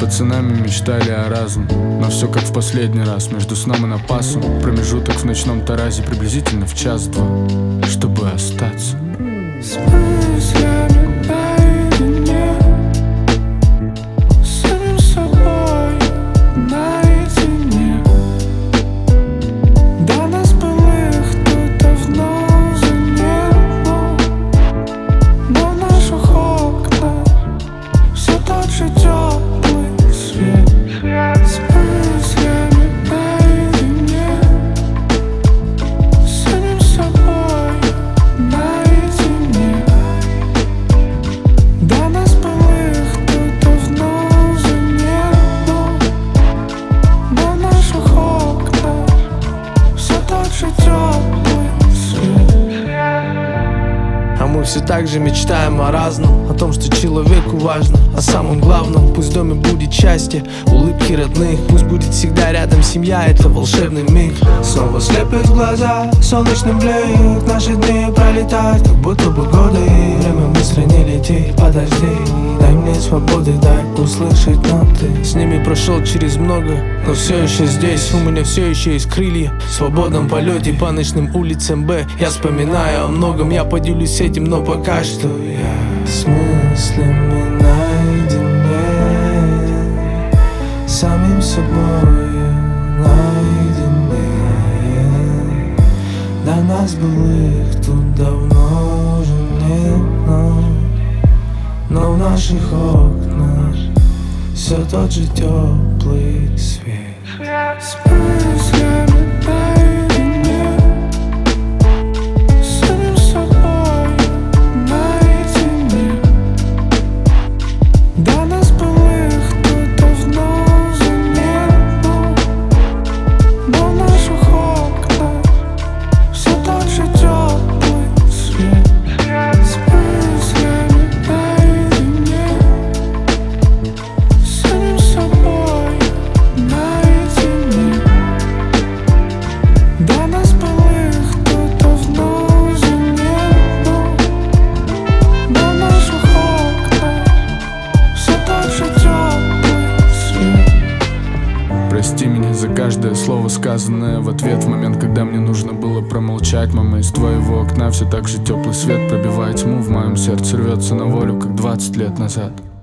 пацанами мечтали о разном, но все как в последний раз. Между сном и напасом промежуток в ночном таразе приблизительно в час-два, чтобы остаться с мыслями наедине, с самим собой наедине. До нас былых тут давно уже нет, но в наших окнах все тот же теплый свет. С мыслями наедине, с самим собой наедине. До нас былых тут давно уже нет, но в наших окнах все тот же теплый свет. А мы все так же мечтаем о разном, о том, что человеку важно, о самом главном. Пусть в доме будет счастье, улыбки родных, пусть будет всегда рядом семья, это волшебный миг. Снова слепят глаза, солнечный блик, наши дни пролетают, как будто бы годы. Время быстро не летит, подожди, дай мне свободы, дай услышать ноты. С ними прошел через много, но все еще здесь. У меня все еще есть крылья, в свободном полете по ночным улицам Б. Я вспоминаю о многом, я поделюсь этим, но пока что я с мыслями наедине, с самим собой наедине. До нас былых тут давно уже нет, но в наших окнах все тот же теплый свет. С мыслями наедине, с самим собой наедине. До нас былых тут давно уже нет, но в наших окнах все тот же теплый свет. С мыслями наедине, с самим собой наедине. До нас былых тут давно уже нет, но в наших окнах все тот же теплый свет. Прости меня за каждое слово, сказанное в ответ в момент, когда мне нужно было промолчать. Мама, из твоего окна все так же теплый свет пробивает тьму в моем сердце, рвется на волю, как 20 лет назад.